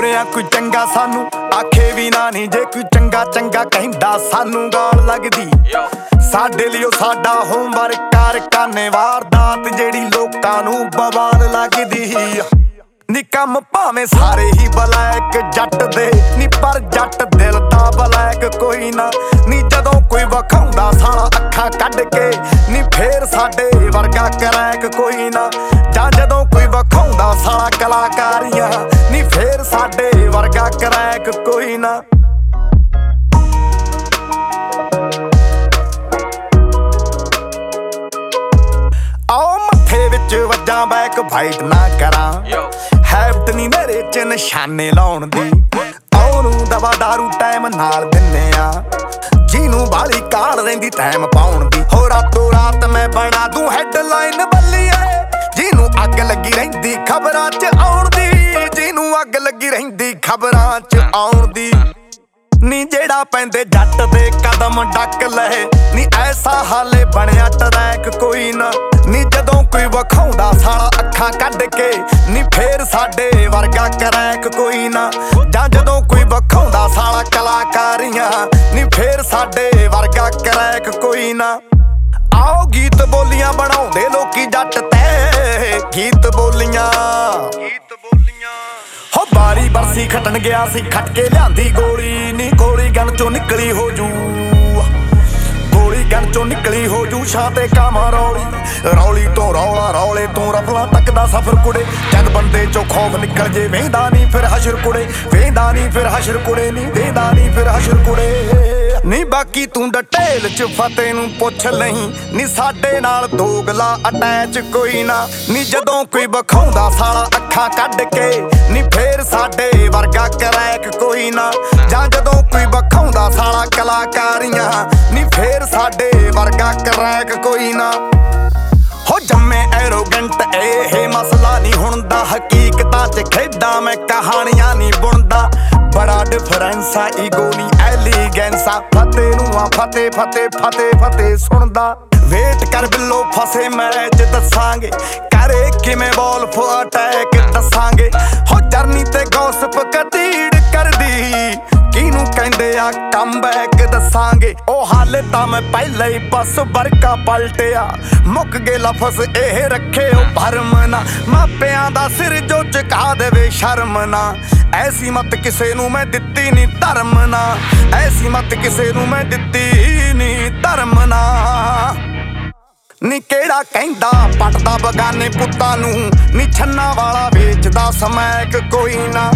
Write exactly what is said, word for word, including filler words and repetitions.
ਸੁਣਿਆ ਕੋਈ ਚੰਗਾ ਸਾਨੂੰ ਆਖੇ ਵੀ ਨਾ ਨੀ, ਜੇ ਕੋਈ ਚੰਗਾ ਚੰਗਾ ਕਹਿੰਦਾ ਸਾਨੂੰ ਗਾਲ ਲੱਗਦੀ। ਸਾਡੇ ਲਈ ਉਹ ਸਾਡਾ ਹੋਮਵਰਕ ਕਰ ਕਾਨੇ ਵਾਰਦਾਤ ਜਿਹੜੀ ਲੋਕਾਂ ਨੂੰ ਬਵਾਲ ਲੱਗਦੀ। ਨੀ ਕੰਮ ਭਾਵੇਂ ਸਾਰੇ ਹੀ ਬਲੈਕ ਜੱਟ ਦੇ ਨੀ, ਪਰ ਜੱਟ ਦਿਲ ਦਾ ਬਲੈਕ ਕੋਈ ਨਾ ਨੀ। ਜਦੋਂ ਕੋਈ ਵਿਖਾਉਂਦਾ ਸਾਲਾ ਅੱਖਾਂ ਕੱਢ ਕੇ ਨੀ, ਫੇਰ ਸਾਡੇ ਵਰਗਾ ਕਰੈਕ ਕੋਈ ਨਾ। ਜਾਂ ਜਦੋਂ ਕੋਈ ਵਿਖਾਉਂਦਾ ਸਾਲਾ ਕਲਾਕਾਰੀਆਂ ਨੀ, ਫੇਰ ਸਾਡੇ ਵਰਗਾ ਕਰੈਕ ਕੋਈ ਨਾ। ਆਓ ਮੱਥੇ ਵਿੱਚ ਵੱਜਾਂ ਬੈਕ ਫਾਈਟ ਨਾ ਕਰਾਂ, ਹੈਬਟ ਨੀ ਮੇਰੇ ਚ ਨਿਸ਼ਾਨੇ ਲਾਉਣ ਦੀ। ਉਹਨੂੰ ਦਵਾ ਦਾਰੂ ਟਾਈਮ ਨਾਲ ਦਿੰਨੇ ਆ, ਜਿਹਨੂੰ ਬਾਲੀ ਕਾਲ ਰਹਿੰਦੀ ਟਾਈਮ ਪਾਉਣ ਦੀ। ਹੋ ਰਾਤੋਂ ਰਾਤ ਮੈਂ ਬਣਾ ਦੂੰ ਹੈਡਲਾਈਨ ਬੱਲੀਏ, ਜਿਹਨੂੰ ਅੱਗ ਲੱਗੀ ਰਹਿੰਦੀ ਖਬਰਾਂ ਚ ਆਉਣ ਦੀ। ਜਿਹਨੂੰ ਅੱਗ ਲੱਗੀ ਰਹਿੰਦੀ ਖਬਰਾਂ ਚ ਆਉਣ ਦੀ। ਨੀ ਜਿਹੜਾ ਪੈਂਦੇ ਜੱਟ ਦੇ ਕਦਮ ਡੱਕ ਲਏ ਨੀ, ਐਸਾ ਹਾਲੇ ਬਣਿਆ ਟਰੈਕ ਕੋਈ ਨਾ ਨੀ। ਜਦੋਂ ਕੋਈ ਵਿਖਾਉਂਦਾ ਸਾਲਾ ਅੱਖਾਂ ਕੱਢ ਕੇ ਨੀ, ਫੇਰ ਸਾਡੇ ਵਰਗਾ ਕਰੈਕ ਕੋਈ ਨਾ। ਜਾਂ ਜਦੋਂ ਕੋਈ ਵਿਖਾਉਂਦਾ ਸਾਲਾ ਕਲਾਕਾਰੀਆਂ ਨੀ, ਫੇਰ ਸਾਡੇ ਵਰਗਾ ਕਰੈਕ ਕੋਈ ਨਾ। ਆਓ ਗੀਤ ਬੋਲੀਆਂ ਬਣਾਉਂਦੇ ਲੋਕੀ ਜੱਟ ਤੇ, ਗੀਤ ਬੋਲੀਆਂ ਹੋ ਬਾਰੀ ਬਰਸੀ ਖਟਣ ਗਿਆ ਸੀ, ਖਟ ਕੇ ਲਿਆਂਦੀ ਗੋਲੀ ਨੀ। ਗੋਲੀ ਗਨ ਚੋਂ ਨਿਕਲੀ ਹੋ ਜੂ, ਗੋਲੀ ਗਨ ਚੋਂ ਨਿਕਲੀ ਹੋ ਜੂ ਛਾਂ ਤੇ ਕਾਵਾਂ ਰੌਲੀ। ਰੌਲੀ ਤੋਂ ਰੌਲਾ ਰੌਲੇ ਤੋਂ ਰਫਲਾਂ ਤੱਕ ਦਾ ਸਫ਼ਰ ਕੁੜੇ। ਜਦ ਬੰਦੇ ਚੋਂ ਖੌਫ ਨਿਕਲ ਜੇ ਵੇਂਦਾ ਨੀ ਫਿਰ ਹਸ਼ਰ ਕੁੜੇ, ਵੇਂਦਾ ਨੀ ਫਿਰ ਹਸ਼ਰ ਕੁੜੇ ਨੀ, ਵੇਂਦਾ ਨੀ ਫਿਰ ਹਸ਼ਰ ਕੁੜੇ ਨੀ। ਬਾਕੀ ਤੂੰ ਡਟੇਲ ਚ ਫਤਿਹ ਨੂੰ ਪੁੱਛ ਲਹੀਂ ਨੀ, ਸਾਡੇ ਨਾਲ ਦੋਗਲਾ ਅਟੈਚ ਕੋਈ ਨਾ ਨੀ। ਜਦੋਂ ਕੋਈ ਵਿਖਾਉਂਦਾ ਸਾਲਾ ਅੱਖਾਂ ਕੱਢ ਕੇ ਨੀ, ਫੇਰ ਸਾਡੇ ਵਰਗਾ ਕਰੈਕ ਕੋਈ ਨਾ। ਜਾਂ ਜਦੋਂ ਕੋਈ ਵਿਖਾਉਂਦਾ ਸਾਲਾ ਕਲਾਕਾਰੀਆਂ ਨੀ, ਫੇਰ ਸਾਡੇ ਵਰਗਾ ਕਰੈਕ ਕੋਈ ਨਾ। ਹੋ ਜੰਮੇ ਐਰੋਗੈਂਟ ਇਹ ਮਸਲਾ ਨਹੀਂ ਹੁਣ ਦਾ, ਹਕੀਕਤਾਂ ਚ ਖੇਡਾਂ ਮੈਂ ਕਹਾਣੀਆਂ ਨਹੀਂ ਬੁਣਦਾ। ਬੜਾ ਡਿਫਰੈਂਸ ਆ ਈਗੋ ਨੀ ਐਲੀਗੈਂਸ ਆ, ਫਤਿਹ ਨੂੰ ਆ ਫਤਿਹ ਫਤਿਹ ਫਤਿਹ ਫਤਿਹ ਸੁਣਦਾ। ਵੇਟ ਕਰ ਬਿੱਲੋ ਫਸੇ ਮੈਚ ਦੱਸਾਂਗੇ, ਕਰੇ ਕਿਵੇਂ ਵੋਲਫ ਅਟੈਕ ਦੱਸਾਂਗੇ। ਹੋ ਜਰਨੀ ਤੇ ਗੌਸਪ ਕਤੀੜ ਕਰਦੀ, ਕਿਹਨੂੰ ਕਹਿੰਦੇ ਆ ਕਮਬੈਕ ਦੱਸਾਂਗੇ। ਉਹ ਹਾਲੇ ਤਾਂ ਮੈਂ ਪਹਿਲਾਂ ਹੀ ਬਸ ਵਰਕਾ ਪਲਟਿਆ, ਮੁੱਕ ਗਏ ਲਫ਼ਜ਼ ਇਹ ਰੱਖੇ ਉਹ ਭਰਮ ਨਾ। ਮਾਪਿਆਂ ਦਾ ਸਿਰ ਜੋ ਝੁਕਾ ਦੇਵੇ ਸ਼ਰਮ ਨਾ, ਐਸੀ ਮਤ ਕਿਸੇ ਨੂੰ ਮੈਂ ਦਿੱਤੀ ਨੀ ਧਰਮ ਨਾ। ਐਸੀ ਮਤ ਕਿਸੇ ਨੂੰ ਮੈਂ ਦਿੱਤੀ ਨੀ ਧਰਮ ਨਾ। ਨੀ ਕਿਹੜਾ ਕਹਿੰਦਾ ਪੱਟਦਾ ਬਗਾਨੇ ਪੁੱਤਾਂ ਨੂੰ ਨੀ, ਛੰਨਾ ਵਾਲਾ ਵੇਚਦਾ ਸਮੈਕ ਕੋਈ ਨਾ।